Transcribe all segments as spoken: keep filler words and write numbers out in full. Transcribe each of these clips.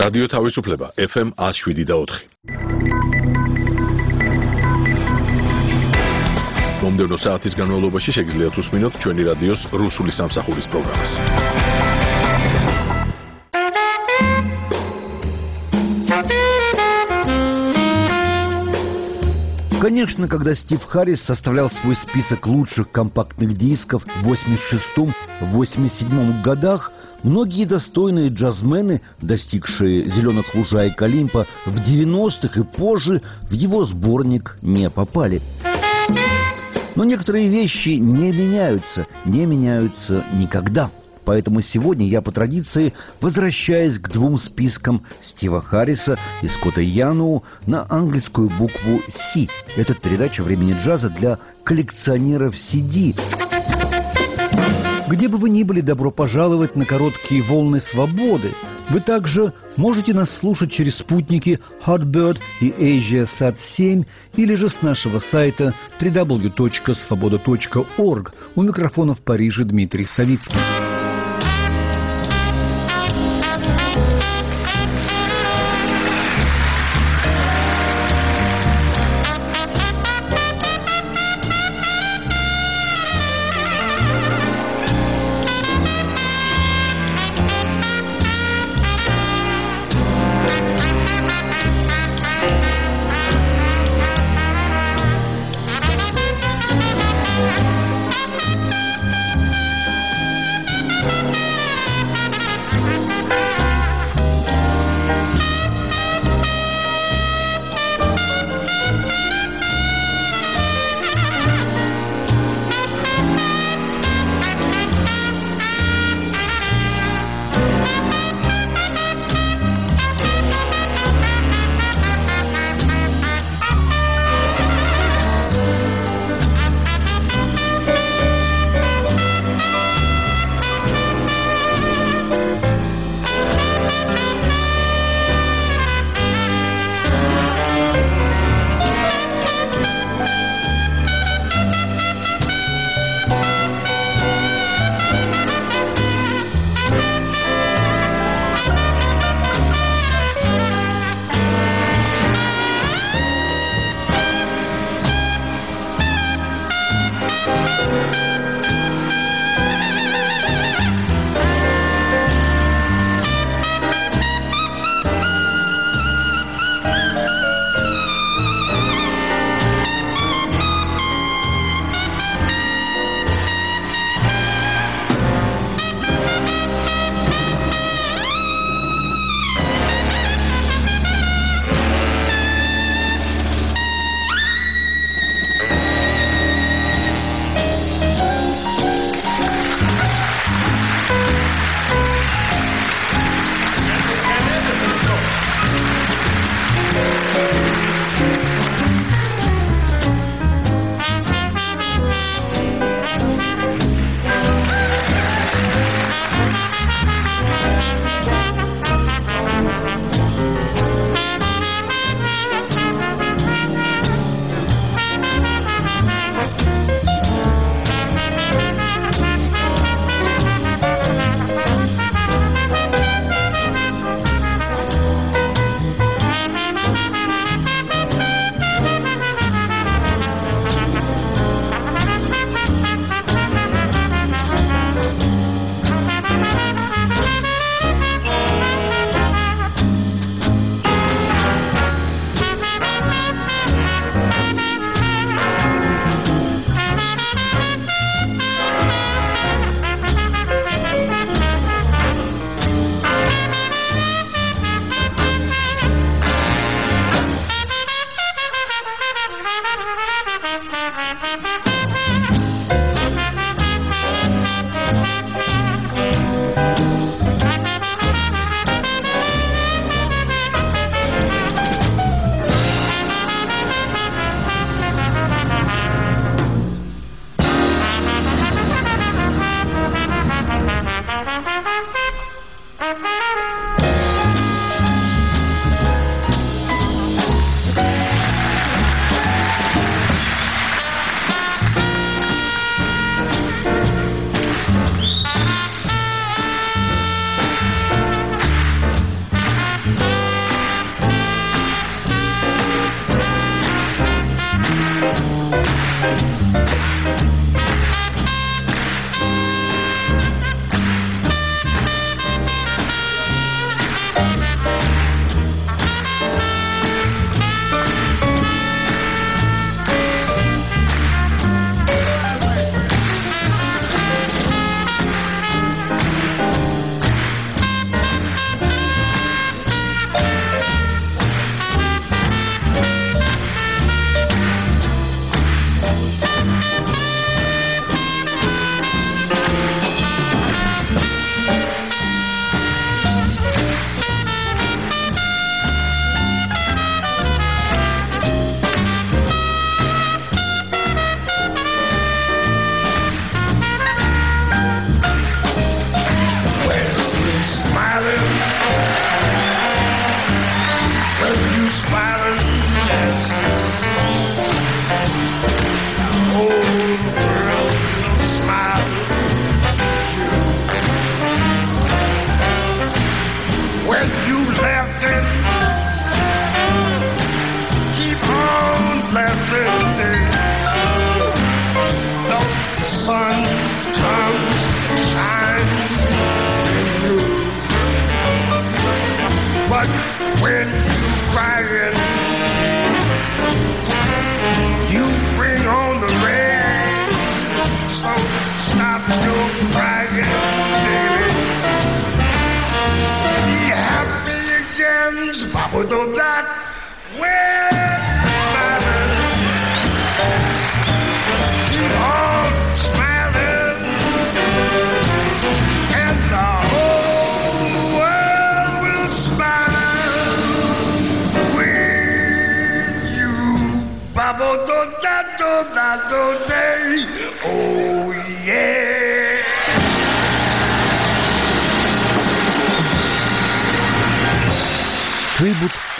რადიო თავისუფლება ეფ ემ one oh seven და four. მომდევნო საათის განმავლობაში შეგიძლიათ უსმინოთ ჩვენი რადიოს რუსული სამსახურის პროგრამას. Конечно, когда Стив Харрис составлял свой список лучших компактных дисков в восемьдесят шестом — восемьдесят седьмом годах, многие достойные джазмены, достигшие зеленых лужаек Олимпа в девяностых и позже, в его сборник не попали. Но некоторые вещи не меняются, не меняются никогда. Поэтому сегодня я по традиции возвращаюсь к двум спискам Стива Харриса и Скотта Яноу на английскую букву «Си». Это передача «Времени джаза» для коллекционеров си ди. Где бы вы ни были, добро пожаловать на короткие волны свободы. Вы также можете нас слушать через спутники Hotbird и AsiaSat семь или же с нашего сайта дабл ю дабл ю дабл ю точка свобода точка орг. У микрофона в Париже Дмитрий Савицкий.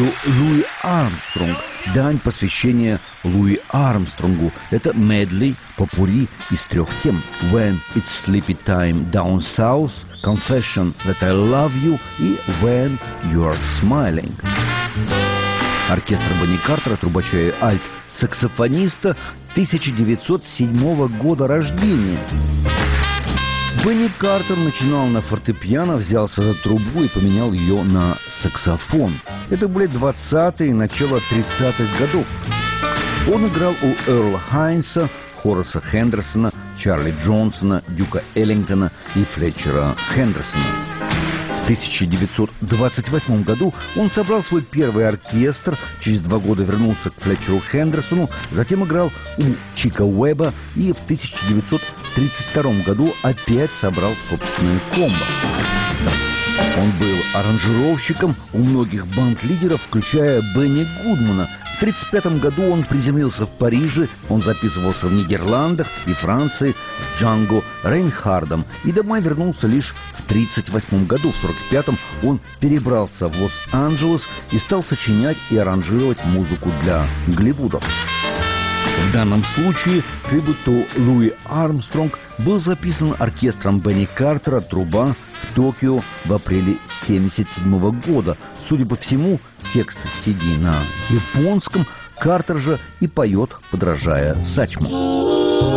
to Луи Армстронг. Дань посвящения Луи Армстронгу. Это медлей, попурри из трех тем. When it's sleepy time down south, Confession that I love you и When you're smiling. Оркестр Бенни Картера, трубача и альт-саксофониста тысяча девятьсот седьмого года рождения. Бенни Картер начинал на фортепиано, взялся за трубу и поменял ее на саксофон. Это были двадцатые, начало тридцатых годов. Он играл у Эрла Хайнса, Хораса Хендерсона, Чарли Джонсона, Дюка Эллингтона и Флетчера Хендерсона. В тысяча девятьсот двадцать восьмом году он собрал свой первый оркестр, через два года вернулся к Флетчеру Хендерсону, затем играл у Чика Уэбба и в тысяча девятьсот тридцать втором году опять собрал собственное комбо. Он был аранжировщиком у многих банд-лидеров, включая Бенни Гудмана. В тридцать пятом году он приземлился в Париже, он записывался в Нидерландах и Франции с Джанго Рейнхардом и домой вернулся лишь в тридцать восьмом году. В сорок пятом он перебрался в Лос-Анджелес и стал сочинять и аранжировать музыку для Голливуда. В данном случае трибут Луи Армстронг был записан оркестром Бенни Картера «Труба» в Токио в апреле семьдесят седьмого года. Судя по всему, текст си ди на японском, Картер же и поет, подражая Сачму.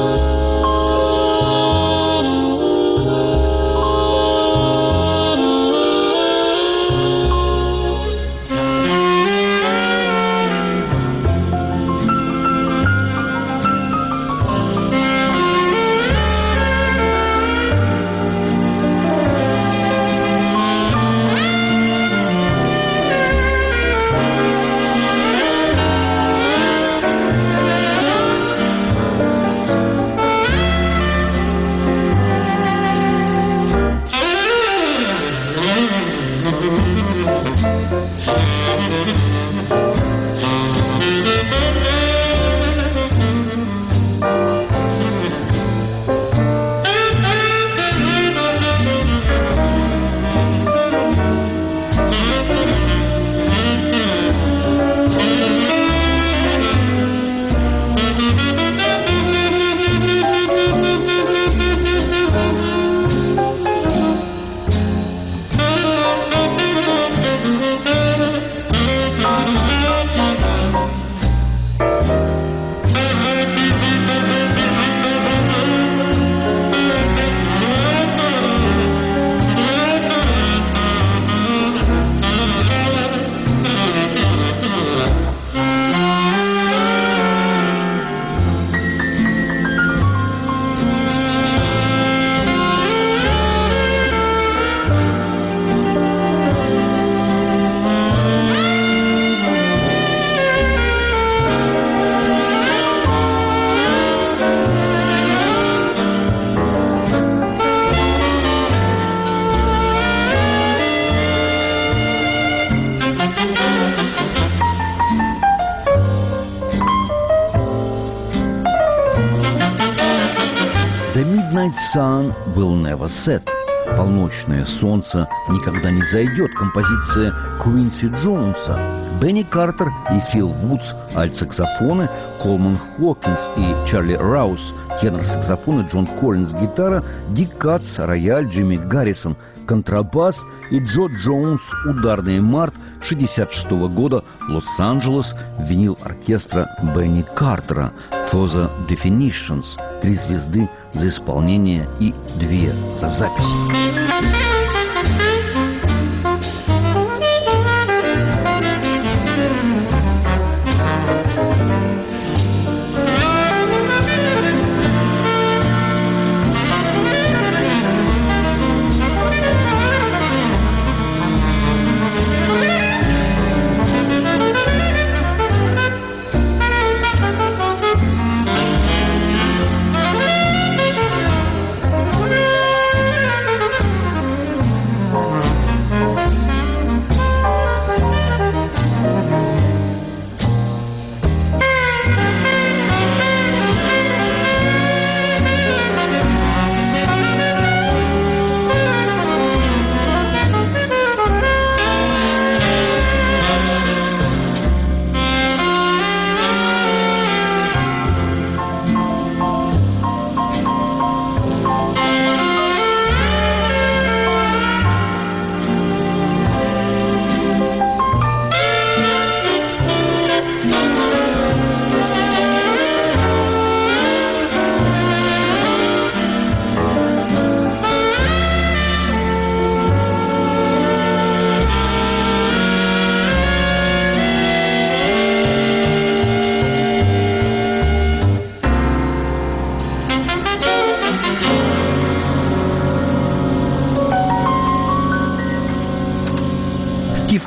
The midnight sun will never set. Полночное солнце никогда не зайдет. Композиция Квинси Джонса. Бенни Картер и Фил Вудс альт-саксофоны, Колман Хокинс и Чарли Раус тенор-саксофоны, Джон Коллинз гитара, Дик Катс рояль, Джимми Гаррисон контрабас и Джо Джонс ударный. Март шестьдесят шестого года, Лос-Анджелес, винил оркестра Бенни Картера. For the Definitions. Три звезды за исполнение и две за запись.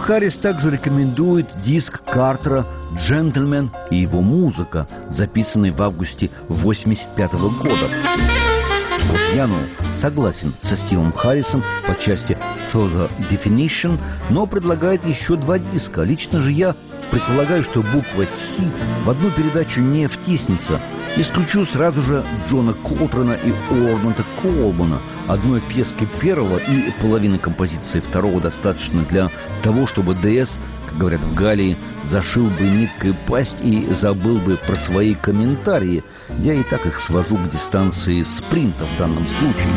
Харрис также рекомендует диск Картера «Джентльмен и его музыка», записанный в августе восемьдесят пятого года. Вот я, ну, согласен со Стивом Харрисом по части Further Definition, но предлагает еще два диска. Лично же я предполагаю, что буква «С» в одну передачу не втиснется. Исключу сразу же Джона Колтрана и Ормонта Колбана. Одной пьески первого и половины композиции второго достаточно для того, чтобы ДС, как говорят в Галлии, зашил бы ниткой пасть и забыл бы про свои комментарии. Я и так их свожу к дистанции спринта в данном случае.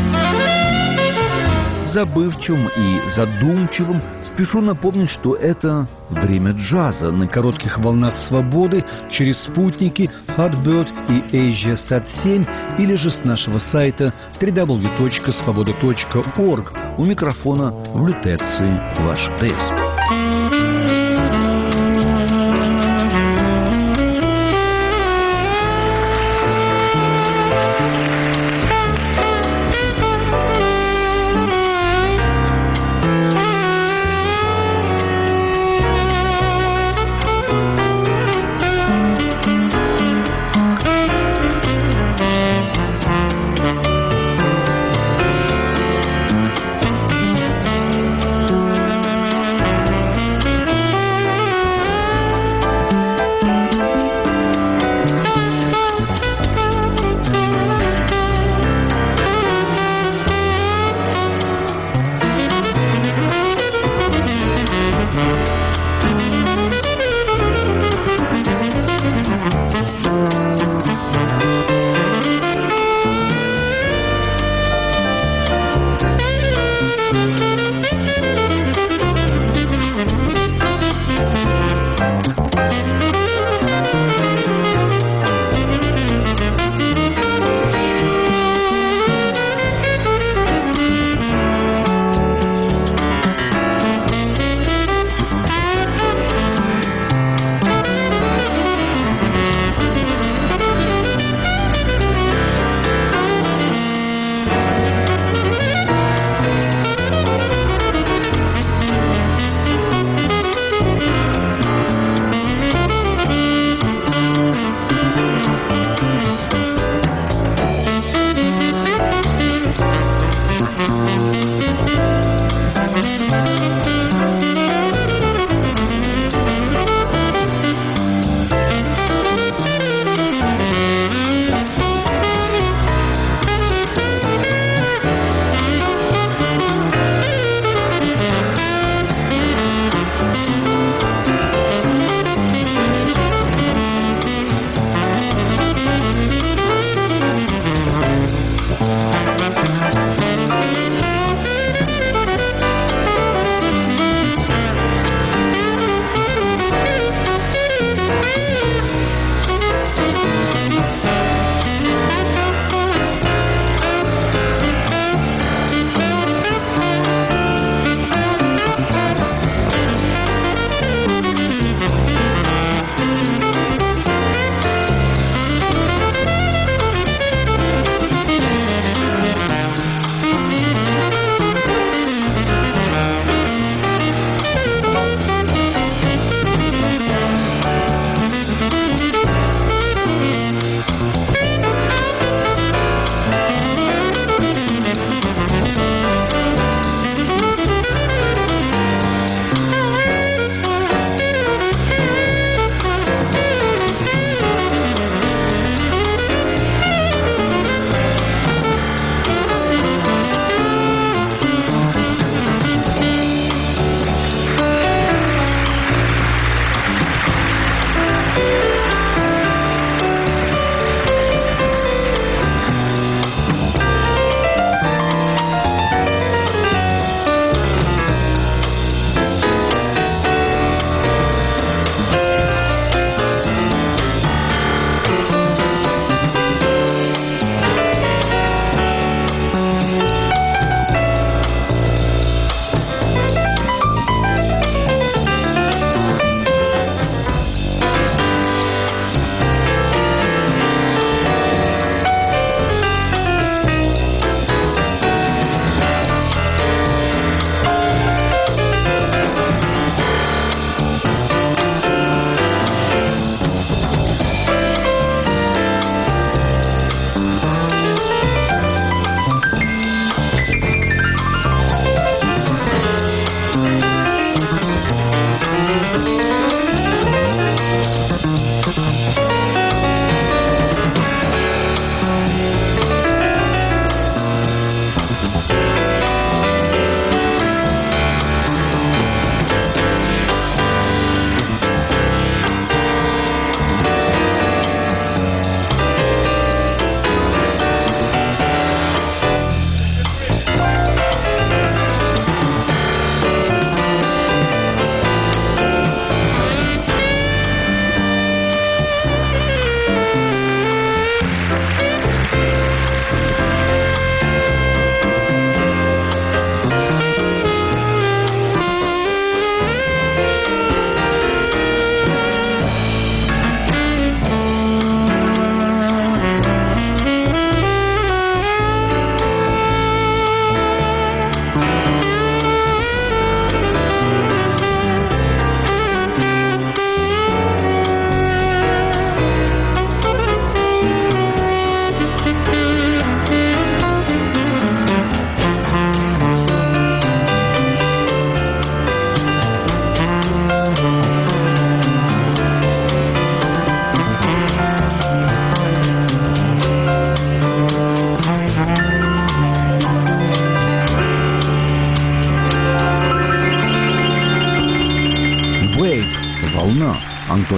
Забывчивым и задумчивым спешу напомнить, что это время джаза на коротких волнах свободы через спутники Hotbird и Asia Sat семь или же с нашего сайта дабл ю дабл ю дабл ю точка свобода точка орг. У микрофона в лютеции ваш ДС.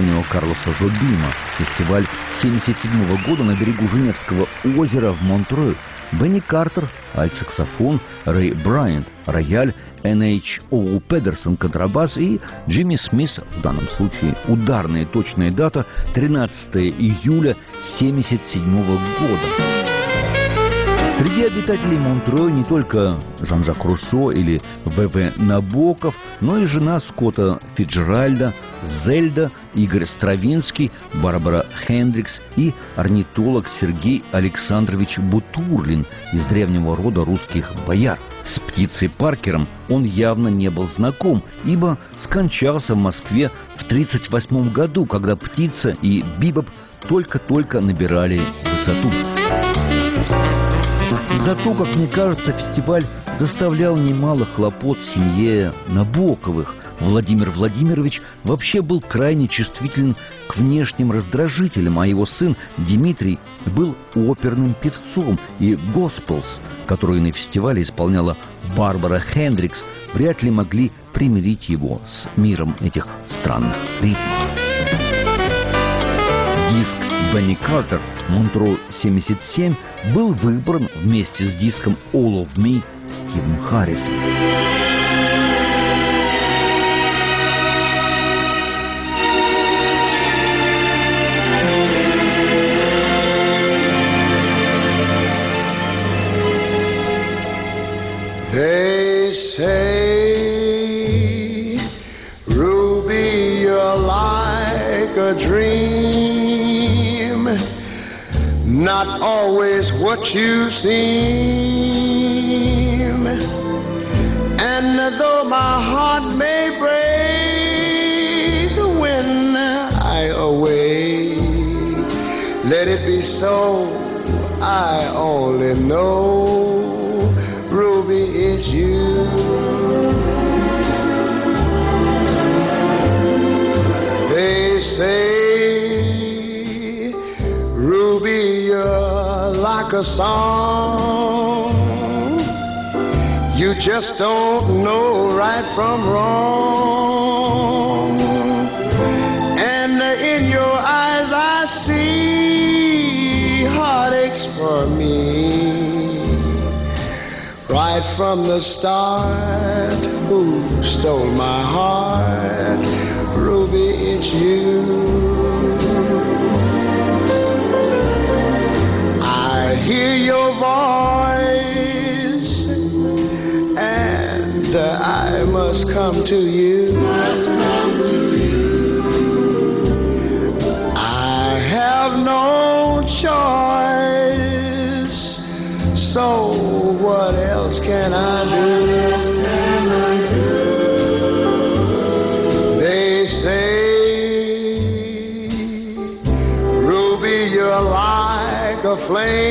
Антонио Карлоса Жобима. Фестиваль семьдесят седьмого года на берегу Женевского озера в Монтрeux. Бенни Картер, альт-саксофон, Рэй Брайант, рояль, Эн Эйч Оу Педерсон, контрабас и Джимми Смит, в данном случае ударная и точная дата тринадцатого июля семьдесят седьмого года. Среди обитателей Монтрeux не только Жан-Жак Руссо или В В Набоков, но и жена Скотта Фицджеральда, Зельда, Игорь Стравинский, Барбара Хендрикс и орнитолог Сергей Александрович Бутурлин из древнего рода русских бояр. С птицей Паркером он явно не был знаком, ибо скончался в Москве в тридцать восьмом году, когда птица и бибоп только-только набирали высоту. Зато, как мне кажется, фестиваль доставлял немало хлопот семье Набоковых. Владимир Владимирович вообще был крайне чувствителен к внешним раздражителям, а его сын Дмитрий был оперным певцом, и «Госпелс», которые на фестивале исполняла Барбара Хендрикс, вряд ли могли примирить его с миром этих странных ритмов. Диск Бенни Картер «Монтрeux семьдесят семь» был выбран вместе с диском «All of Me» Стивом Харрисом. They say, Ruby, you're like a dream, not always what you seem. And though my heart may break when I awake, let it be so, I only know, Ruby, it's you. They say, Ruby, you're like a song. You just don't know right from wrong. And in your eyes I see heartaches for me. Right from the start, who stole my heart? Ruby, it's you. I hear your voice, and uh, I must come to you. Must come to you. I have no choice, so what else can I do? They say, Ruby, you're like a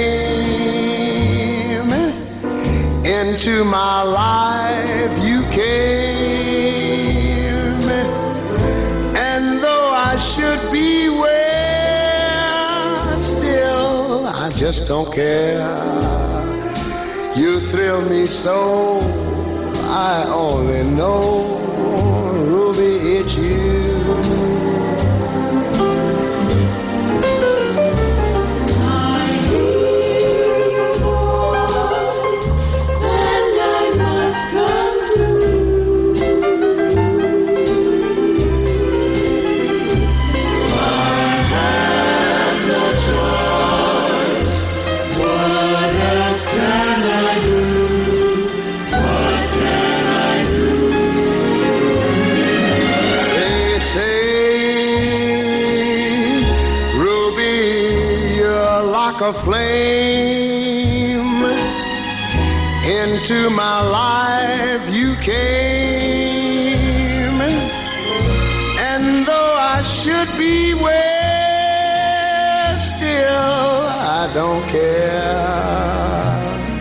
flame. Into my life you came. And though I should beware, still I just don't care. You thrill me so, I only know, Ruby, it's you. A flame, into my life you came, and though I should beware, still I don't care.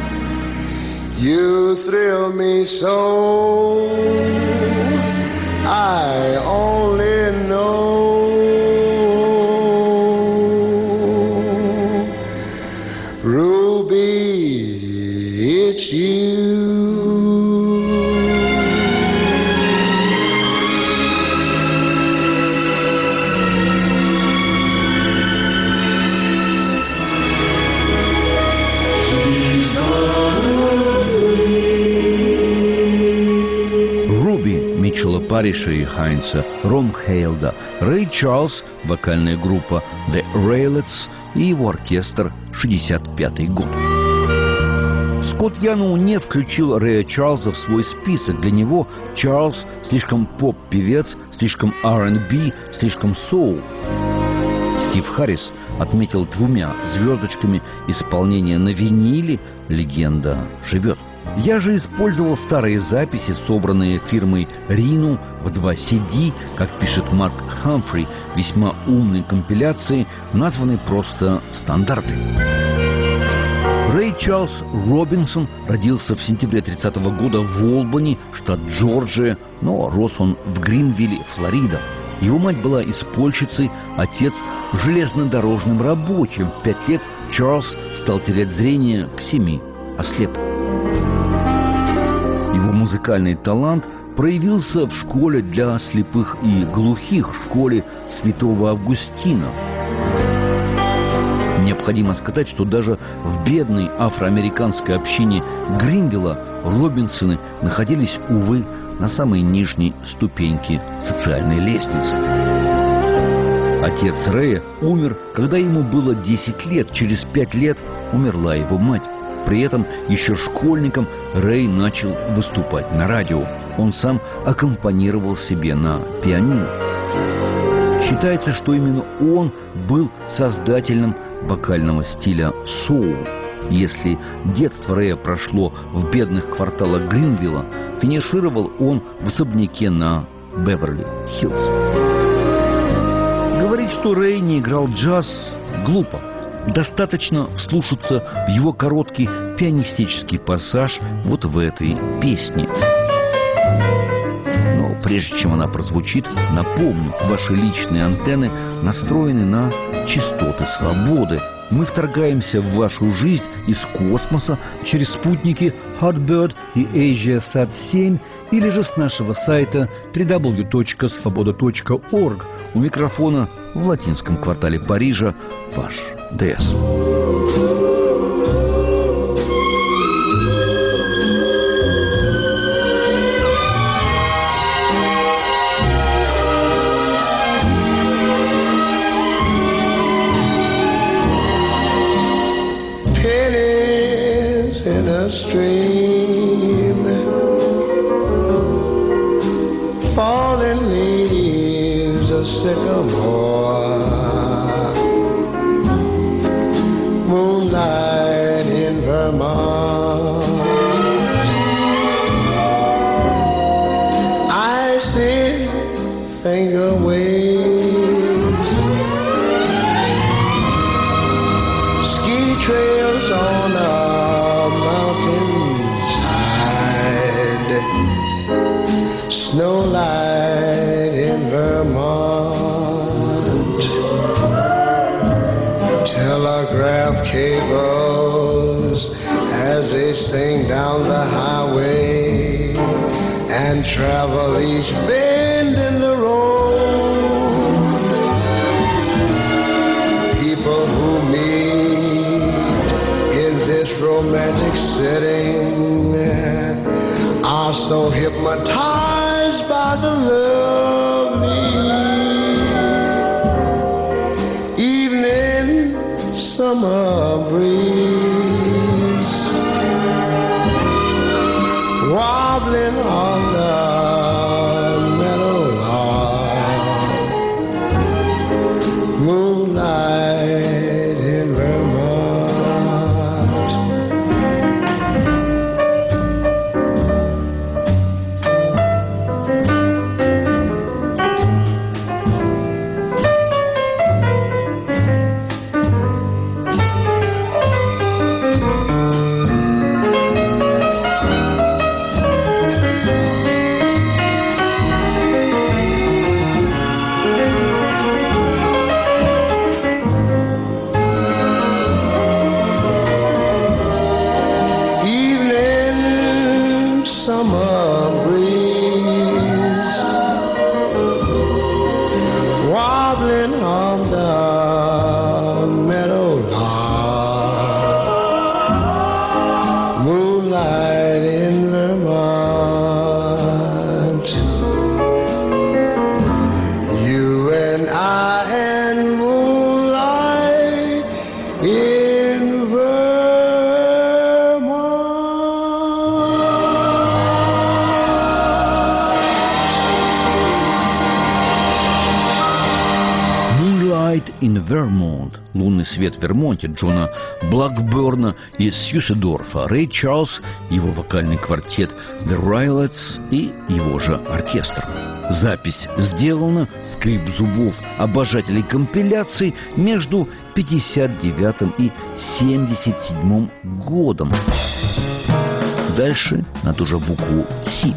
You thrill me so, I only know, it's you. Парриша и Хайнца, Ром Хейлда, Рэй Чарльз, вокальная группа The Raelettes и его оркестр, шестьдесят пятый год. Скотт Янул не включил Рэя Чарльза в свой список. Для него Чарльз слишком поп-певец, слишком ар энд би, слишком соул. Стив Харрис отметил двумя звездочками исполнение на виниле «Легенда живет». Я же использовал старые записи, собранные фирмой Rhino в два си ди, как пишет Марк Хамфри, весьма умной компиляции, названной просто «Стандарты». Рэй Чарльз Робинсон родился в сентябре тридцатого года в Олбани, штат Джорджия, но рос он в Гринвилле, Флорида. Его мать была испольщицей, отец – железнодорожным рабочим. В пять лет Чарльз стал терять зрение, к семи ослеп. Его музыкальный талант проявился в школе для слепых и глухих, в школе Святого Августина. Необходимо сказать, что даже в бедной афроамериканской общине Гринвилла Робинсоны находились, увы, на самой нижней ступеньке социальной лестницы. Отец Рэя умер, когда ему было десять лет. Через пять лет умерла его мать. При этом еще школьником Рэй начал выступать на радио. Он сам аккомпанировал себе на пианино. Считается, что именно он был создателем вокального стиля соул. Если детство Рэя прошло в бедных кварталах Гринвилла, финишировал он в особняке на Беверли-Хиллз. Говорить, что Рэй не играл джаз, глупо. Достаточно вслушаться в его короткий пианистический пассаж вот в этой песне. Но прежде чем она прозвучит, напомню, ваши личные антенны настроены на частоты свободы. Мы вторгаемся в вашу жизнь из космоса через спутники Hotbird и AsiaSat семь или же с нашего сайта дабл ю дабл ю дабл ю точка свобода точка орг. У микрофона в латинском квартале Парижа ваш ДС. Pennies in a stream, falling leaves of sycamore, moonlight in Vermont. I see finger waves, ski trails on a mountainside, snowlight in Vermont, telegraph cables as they sing down the highway and travel each bend in the road. People who meet in this romantic setting are so hypnotized by the lovely evening summer breeze, wobbling on the meadowlark, moonlight in Vermont. Vermont», «Лунный свет в Вермонте» Джона Блэкберна и Сьюседорфа, Рэй Чарльз, его вокальный квартет The Rylets и его же оркестр. Запись сделана, скрип зубов обожателей компиляций, между пятьдесят девятым и семьдесят седьмым годом. Дальше на ту же букву «Си».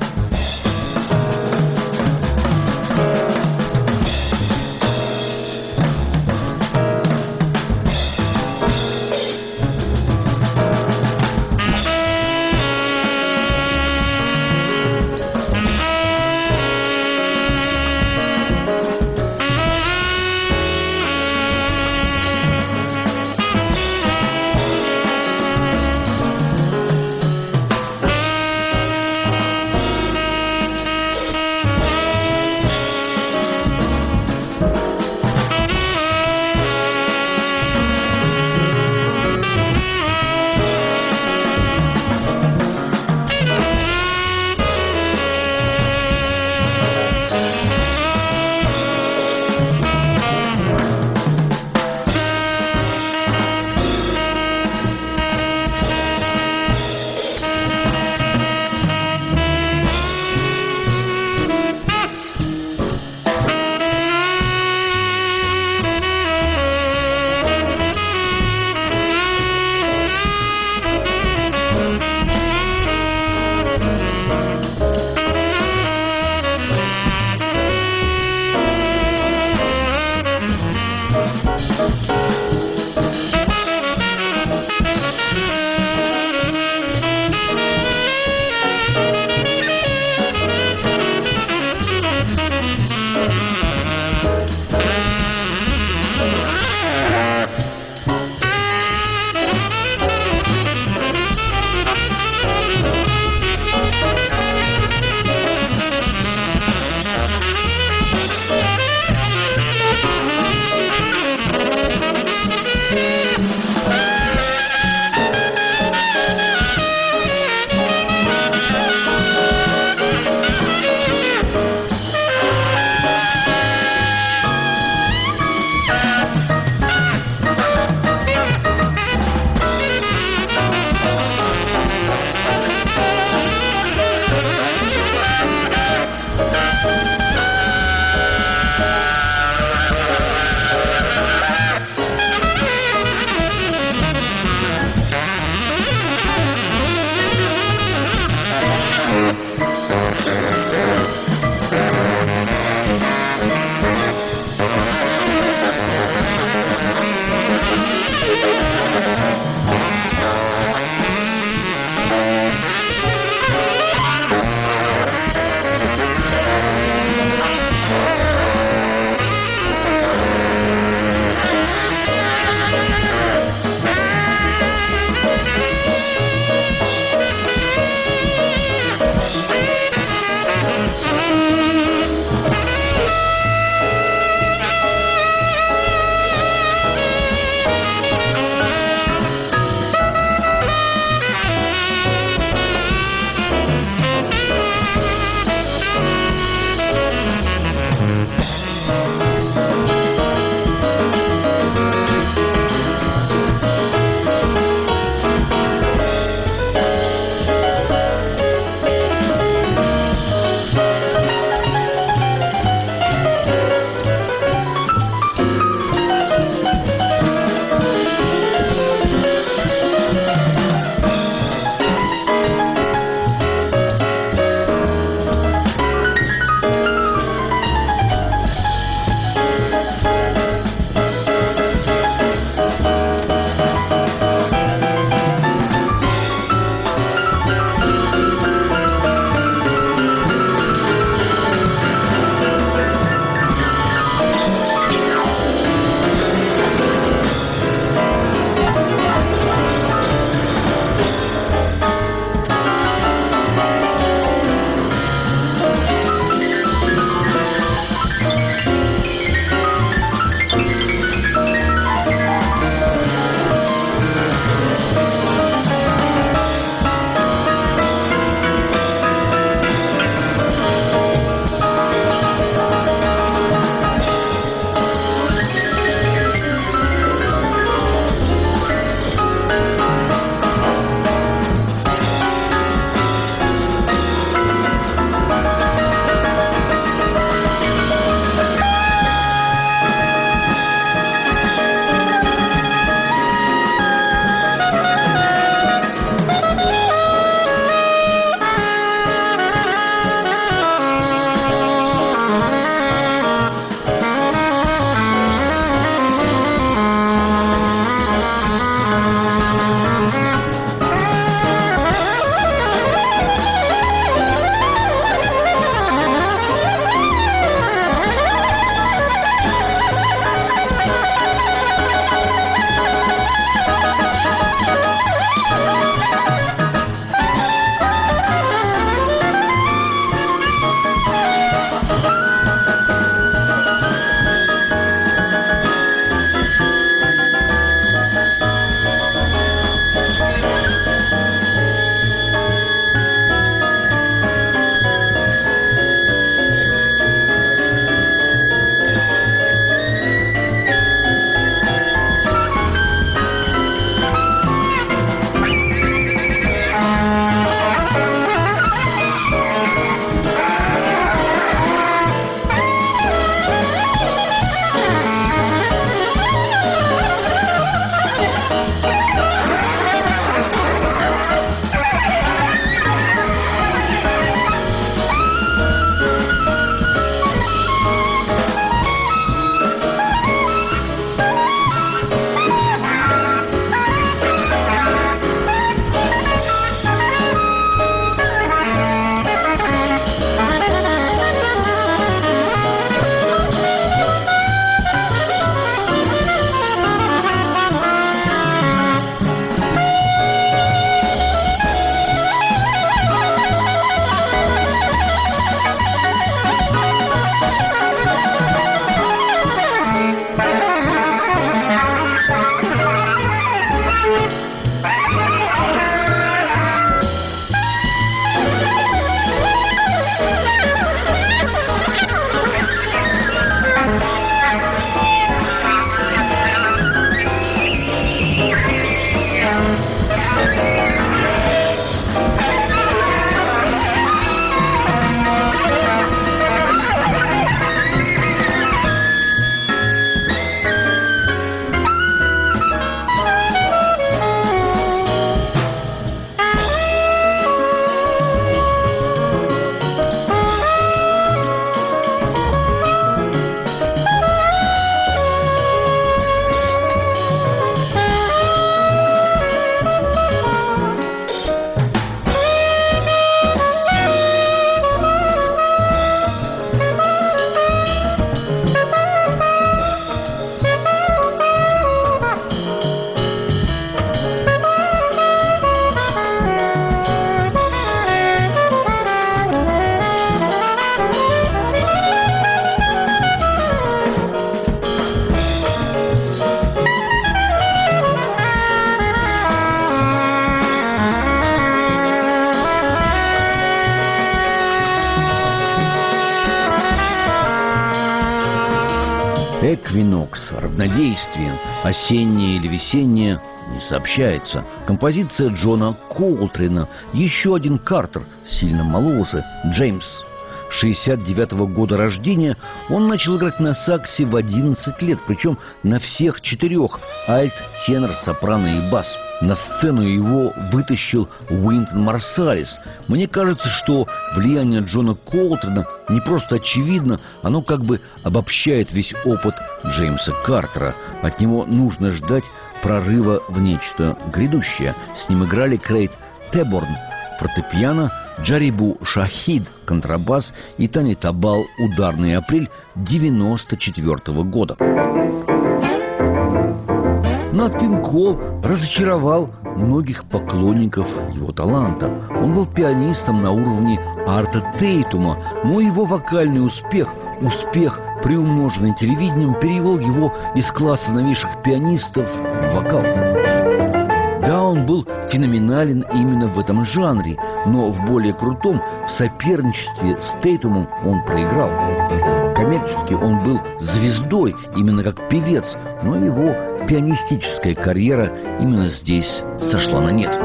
эквинокс, равнодействие, осеннее или весеннее не сообщается. Композиция Джона Колтрина, еще один Картер, сильно мололся, Джеймс. шестьдесят девятого года рождения, он начал играть на саксе в одиннадцать лет, причем на всех четырех – альт, тенор, сопрано и бас. На сцену его вытащил Уинтон Марсалис. Мне кажется, что влияние Джона Колтрина не просто очевидно, оно как бы обобщает весь опыт Джеймса Картера. От него нужно ждать прорыва в нечто грядущее. С ним играли Крейг Теборн – фортепиано, Джарибу Шахид – контрабас и Тани Табал – ударный, апрель девяносто четвертого года. Нат Кинг Кол разочаровал многих поклонников его таланта. Он был пианистом на уровне Арта Тейтума, но его вокальный успех, успех, приумноженный телевидением, перевел его из класса новейших пианистов в вокал. Да, он был феноменален именно в этом жанре, но в более крутом, в соперничестве с Тейтумом он проиграл. Коммерчески он был звездой именно как певец, но его пианистическая карьера именно здесь сошла на нет.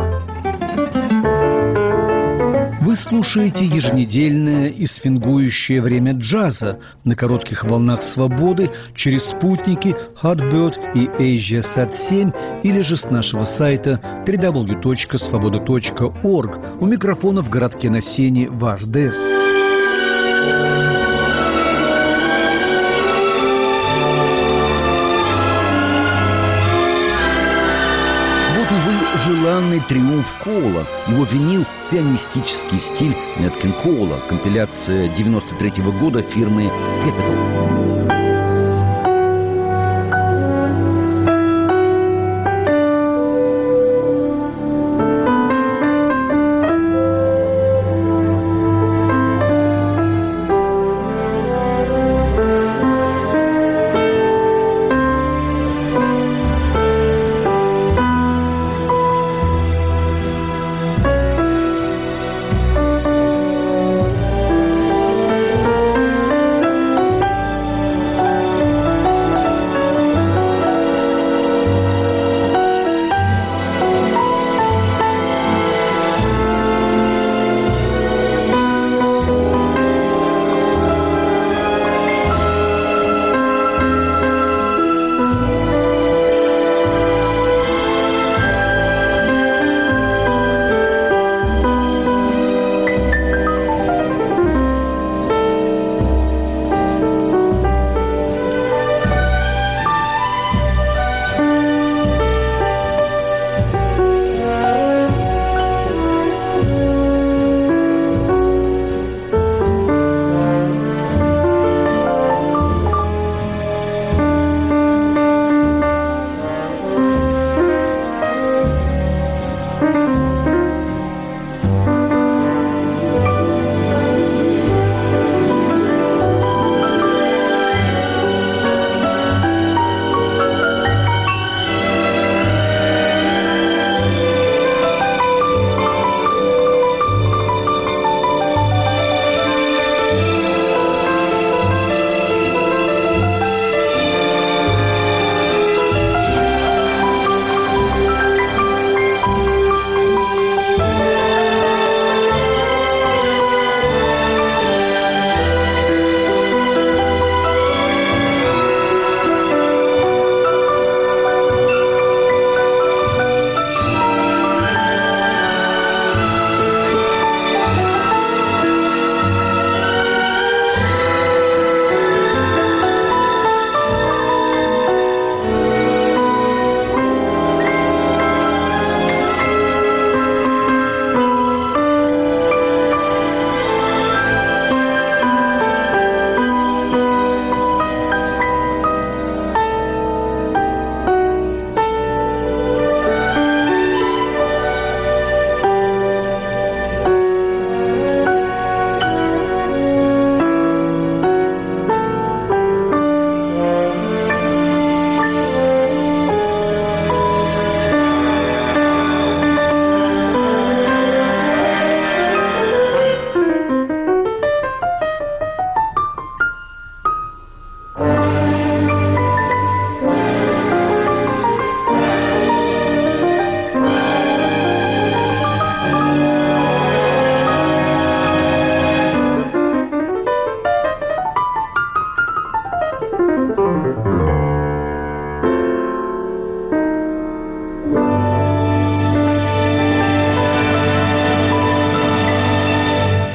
Вы слушаете еженедельное и свингующее время джаза на коротких волнах свободы через спутники Heartbird и AsiaSat семь или же с нашего сайта дабл ю дабл ю дабл ю точка свобода точка орг. У микрофона в городке на Сене ваш Дэс. Желанный триумф Коула, его винил пианистический стиль Нэт Кинг Коула, компиляция девяносто третьего года фирмы Capitol.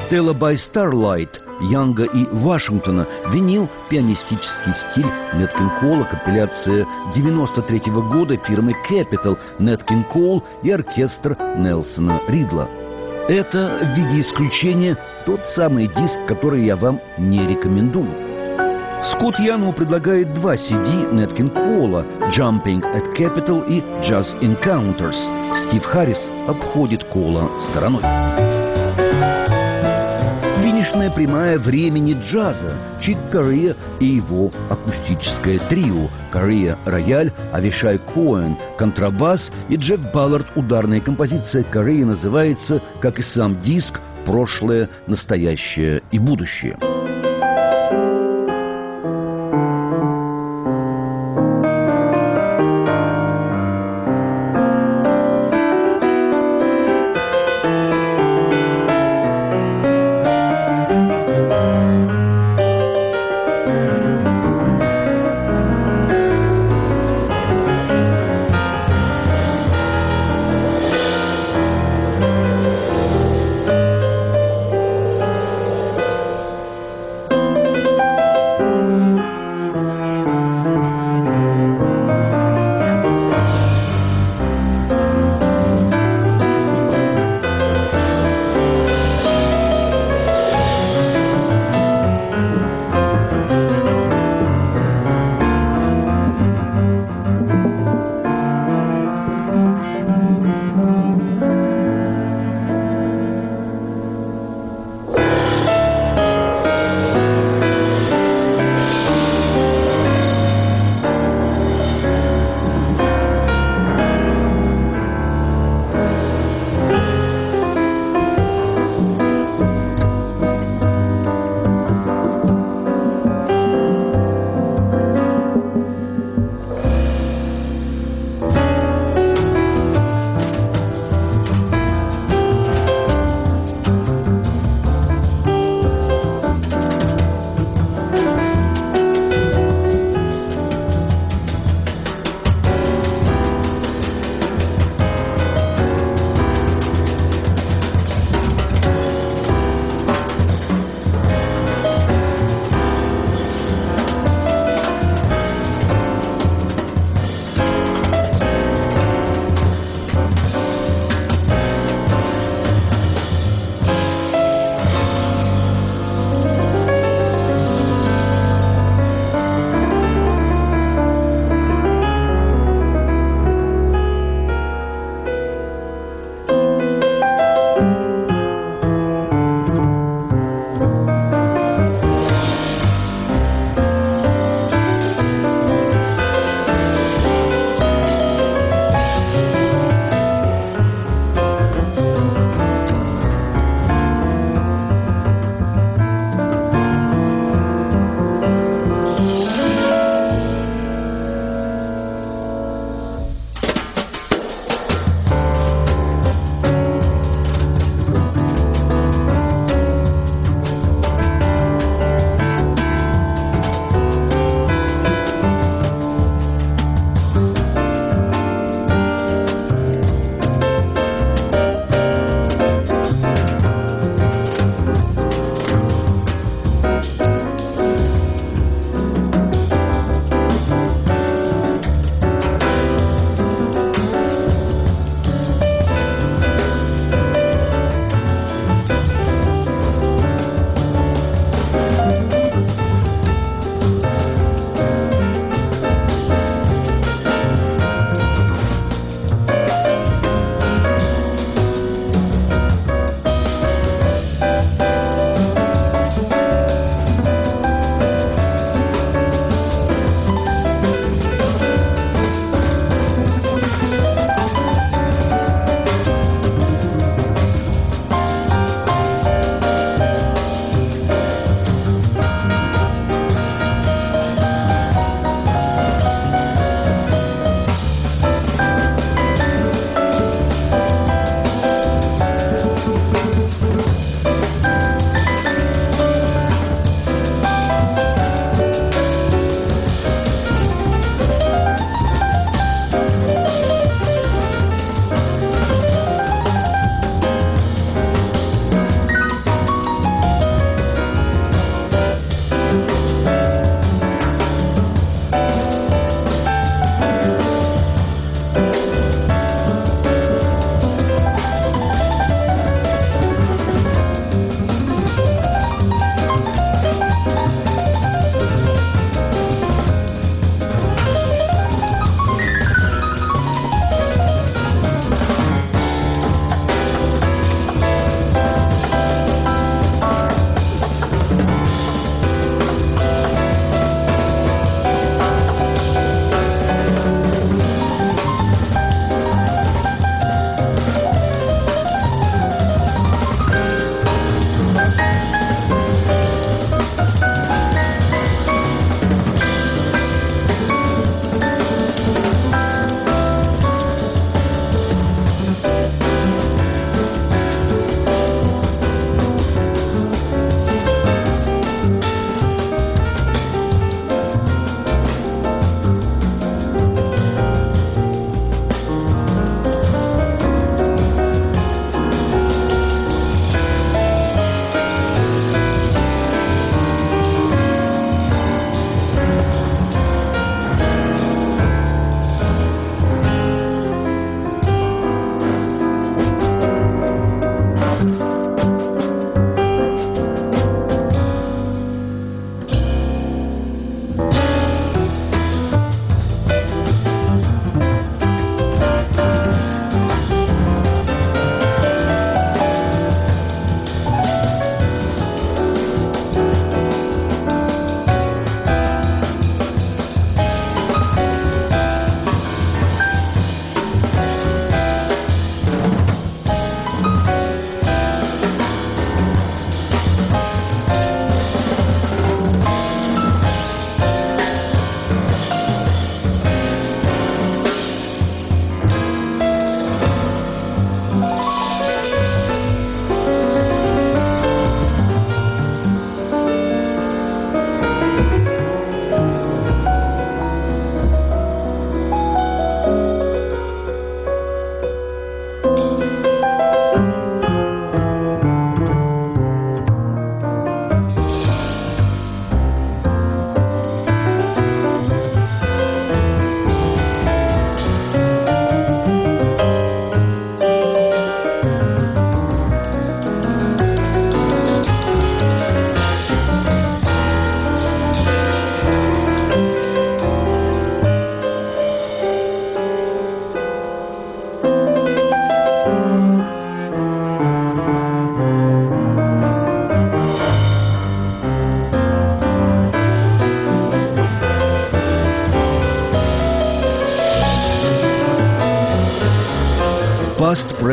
Stella by Starlight Янга и Вашингтона, винил, пианистический стиль Нэт Кинг Кола, компиляция девяносто третьего года фирмы Capitol, Нэт Кинг Кол и оркестр Нельсона Ридла. Это, в виде исключения, тот самый диск, который я вам не рекомендую. Скотт Яному предлагает два си ди Нэт Кинг Кола «Jumping at Capitol» и «Jazz Encounters». Стив Харрис обходит Кола стороной. Финишная прямая времени джаза. Чик Корея и его акустическое трио. Корея – рояль, Авишай Коэн – контрабас и Джефф Баллард – ударная композиция. Корея называется, как и сам диск, «Прошлое, настоящее и будущее».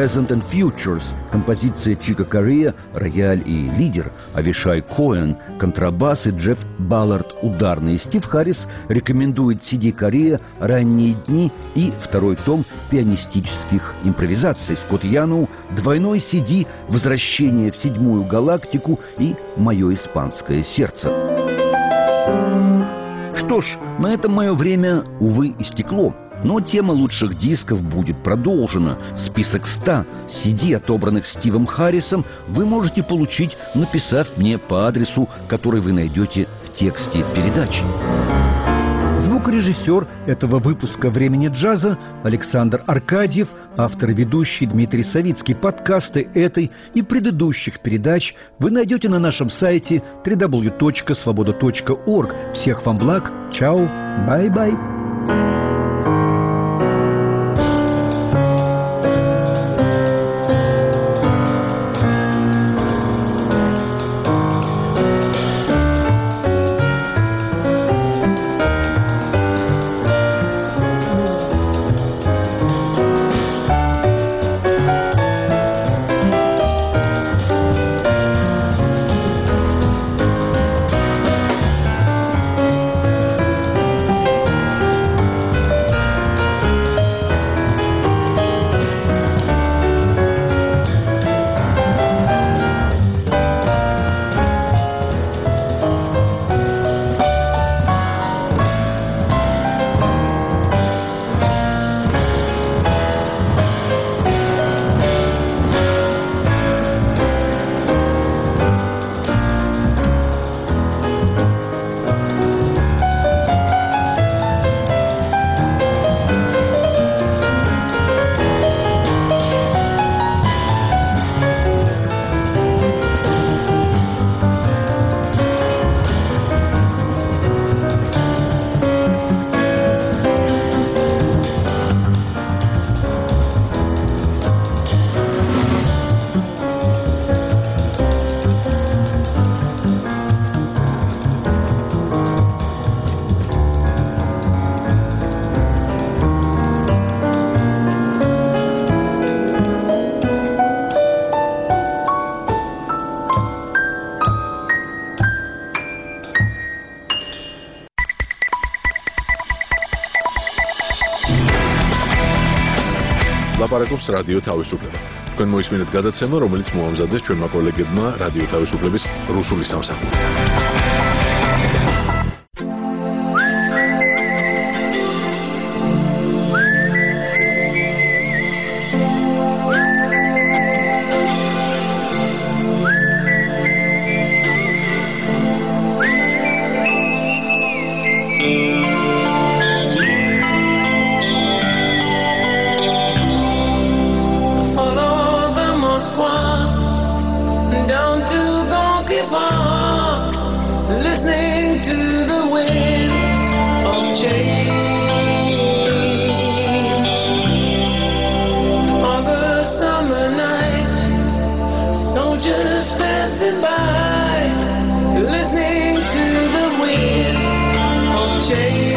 Present and Futures, композиция Чика Корея, рояль и лидер, Авишай Коэн, контрабас и Джефф Баллард, ударный. Стив Харрис рекомендует си ди Корея «Ранние дни» и второй том пианистических импровизаций. Скотт Яноу двойной си ди «Возвращение в седьмую галактику» и «Мое испанское сердце». Что ж, на этом мое время, увы, истекло. Но тема лучших дисков будет продолжена. Список ста си ди, отобранных Стивом Харрисом, вы можете получить, написав мне по адресу, который вы найдете в тексте передачи. Звукорежиссер этого выпуска «Времени джаза» Александр Аркадьев, автор и ведущий Дмитрий Савицкий. Подкасты этой и предыдущих передач вы найдете на нашем сайте дабл ю дабл ю дабл ю точка свобода точка орг. Всех вам благ. Чао. Бай-бай. ლაპარაკობს რადიო თავისუფლება. თქვენ მოისმინეთ გადაცემა, რომელიც მოამზადეს ჩვენმა კოლეგებმა რადიო თავისუფლების რუსული სამსახური. Soldiers passing by, listening to the wind of change.